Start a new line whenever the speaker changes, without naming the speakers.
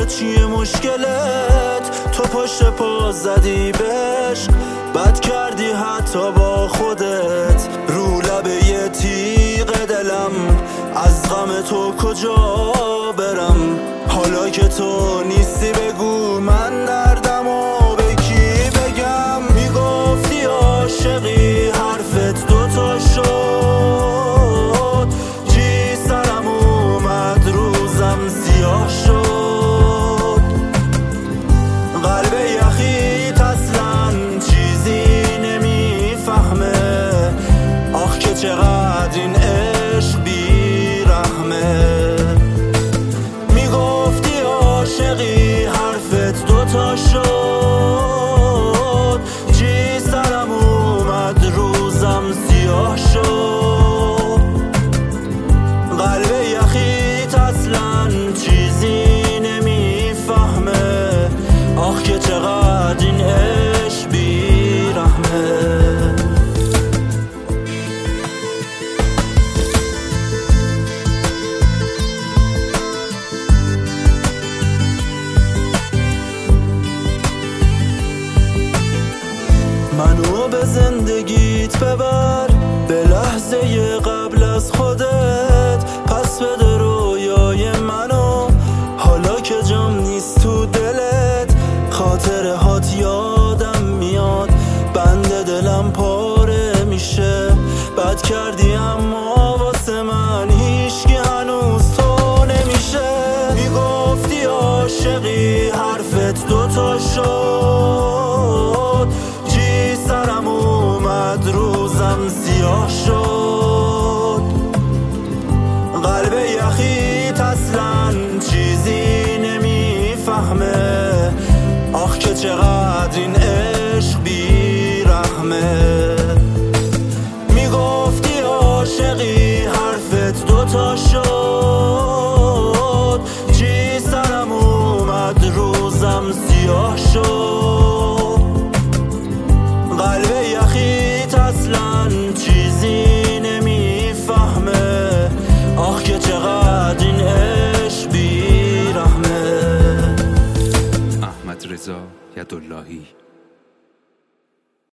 چیه مشکلت؟ تو پشت پا زدی بهش، بد کردی حتی با خودت. رو لبه یه تیغ دلم، از غم تو کجا برم؟ حالا که تو نیستی بگو من دردمو به کی بگم؟ میگفتی عاشقی، حرفت دوتا شد، چی سرم اومد روزم سیاه شد. قلب یخیت اصلا چیزی نمیفهمه، آخ که چقدر این عشق بیرحمه. میگفتی عاشقی، حرفت دوتا شد، چی سرم اومد روزم سیاه شد. قلب یخیت اصلا چیزی نمیفهمه، آخ که چقدر این عشق بیرحمه. منو به زندگیت ببر، به لحظه قبل از خودت، پس بده رویای منو، حالا که جام نیست تو دلت. خاطره هات یادم میاد، بند دلم پاره میشه. بد کردی اما واسه من هیچکی هنوز تو نمیشه. میگفتی عاشقی، حرفت دوتا شد، چی سرم اومد روزم سیاه شد. قلب یخیت اصلا چیزی نمیفهمه، آخ که چقدر این عشق بیرحمه. میگفتی عاشقی، حرفت دوتا شد، چی سرم اومد روزم سیاه شد. قلب یخیت اصلا چیزی نمیفهمه، آخ که چقدر این عشق بیرحمه.
احمد رضا یداللهی.